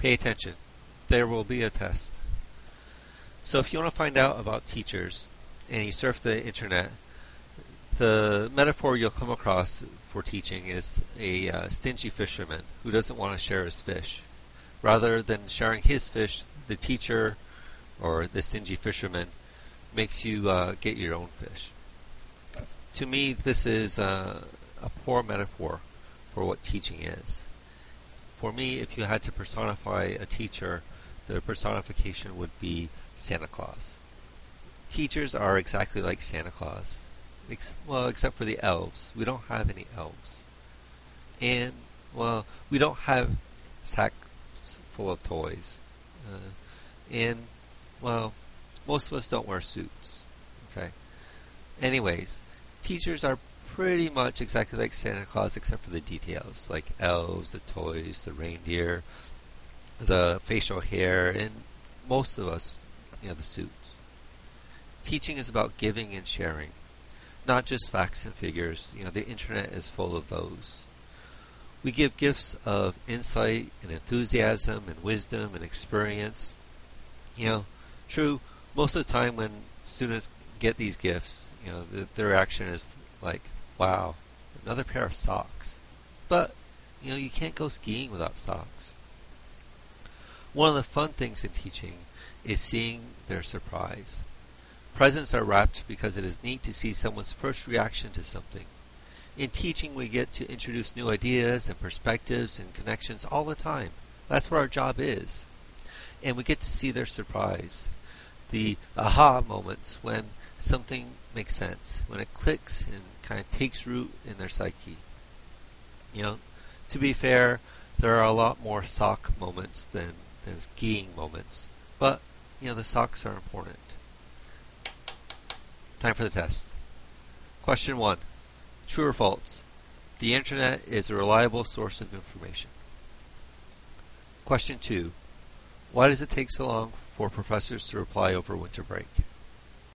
Pay attention. There will be a test. So if you want to find out about teachers and you surf the internet, the metaphor you'll come across for teaching is a stingy fisherman who doesn't want to share his fish. Rather than sharing his fish, the teacher or the stingy fisherman makes you get your own fish. To me, this is a poor metaphor for what teaching is. For me, if you had to personify a teacher, the personification would be Santa Claus. Teachers are exactly like Santa Claus. Except for the elves. We don't have any elves. And, we don't have sacks full of toys. And, most of us don't wear suits. Okay? Anyways, teachers are pretty much exactly like Santa Claus except for the details, like elves, the toys, the reindeer, the facial hair, and most of us, the suits. Teaching is about giving and sharing, not just facts and figures. The internet is full of those. We give gifts of insight and enthusiasm and wisdom and experience. True, most of the time when students get these gifts, their reaction is like, wow, another pair of socks. But, you can't go skiing without socks. One of the fun things in teaching is seeing their surprise. Presents are wrapped because it is neat to see someone's first reaction to something. In teaching, we get to introduce new ideas and perspectives and connections all the time. That's what our job is. And we get to see their surprise. The aha moments when something makes sense, when it clicks and kind of takes root in their psyche. To be fair, there are a lot more sock moments than skiing moments. But, the socks are important. Time for the test. Question 1. True or false? The internet is a reliable source of information. Question 2. Why does it take so long for professors to reply over winter break?